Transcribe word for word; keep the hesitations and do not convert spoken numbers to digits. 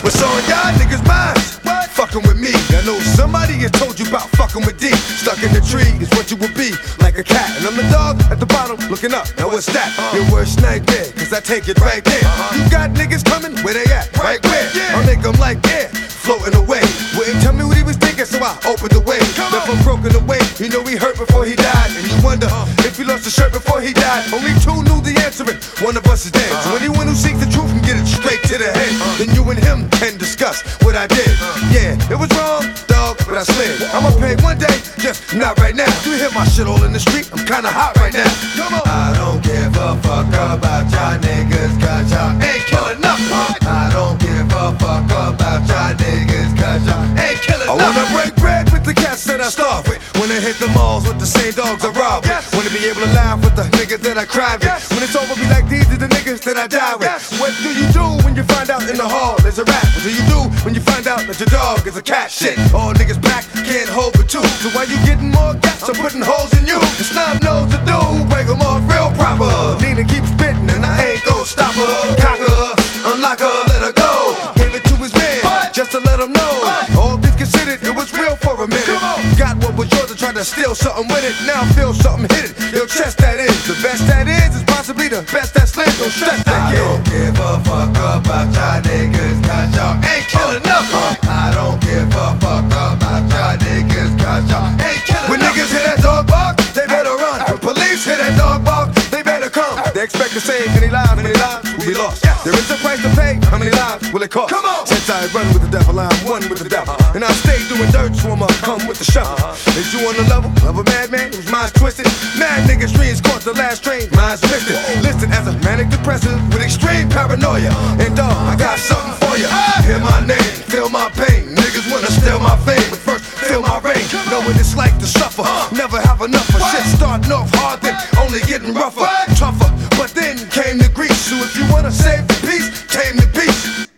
What's on y'all niggas' minds? Fucking with me. I know somebody has told you about fucking with D. Stuck in the tree is what you would be, like a cat. And I'm the dog at the bottom looking up. Now what's that? Your worst nightmare, cause I take it right there. You got niggas coming, where they at? Right where? I'll make them like air, floating away. Wouldn't tell me what he was thinking, so I opened the way. Left him broken away, you know he hurt before he died. And you wonder if he lost a shirt before he died. Only two knew the answer, and one of us is dead. So anyone who seeks the truth can get it straight to the head. Then you and him can discuss what I did. Yeah, it was wrong, dog, but I slid. I'ma pay one day, just not right now. You hear my shit all in the street, I'm kinda hot right now. Come on. I don't give a fuck about y'all niggas, cause y'all ain't killing nothing. I don't give a fuck about y'all niggas, cause y'all ain't killing nothing. I wanna break bread with the cats that I starve with. Wanna hit the malls with the same dogs I rob with. Wanna be able to laugh with the niggas that I cried with. When it's over, be like, these are the niggas that I die with. What do you do when you find out in the hall there's a rat? What do you do when you find out that your dog is a cat? Shit, all niggas pack, can't hold but two. So why you getting more gas? I'm putting holes in you. The snob knows to do, break them off real proper. Nina keeps spitting and I ain't gon' stop her. Cock her, unlock her, let her go. Gave it to his man, just to let him know. All things considered, it was real for a minute. Got what was yours and tried to steal something with it. Now I feel something hit it. Yo, chest that is. The best that is is possibly the best that's lit. Don't stress that kid. I don't give a fuck about y'all niggas, cause y'all ain't killing nothing. I don't give a fuck about y'all niggas, cause y'all ain't killing nothing. When niggas hear that dog bark, they better run. When police hear that dog bark, they better come. They expect to save many lives, many lives will be lost. There is a price to pay, how many lives will it cost? Come on. Since I run with the devil, I'm one with the devil. And I stay doing dirt, so I'ma come with the shovel. Is you on the level of a madman whose mind's twisted? Mad niggas streams caught the last train, mind's lifted. Listed as a manic depressive with extreme paranoia. And dog, I got something for ya. Hear my name, feel my pain. Niggas wanna steal my fame, but first feel my reign. Know what it's like to suffer, never have enough of shit. Starting off hard, then only getting rougher, tougher. But then came the grease. So if you wanna save the peace, came the peace.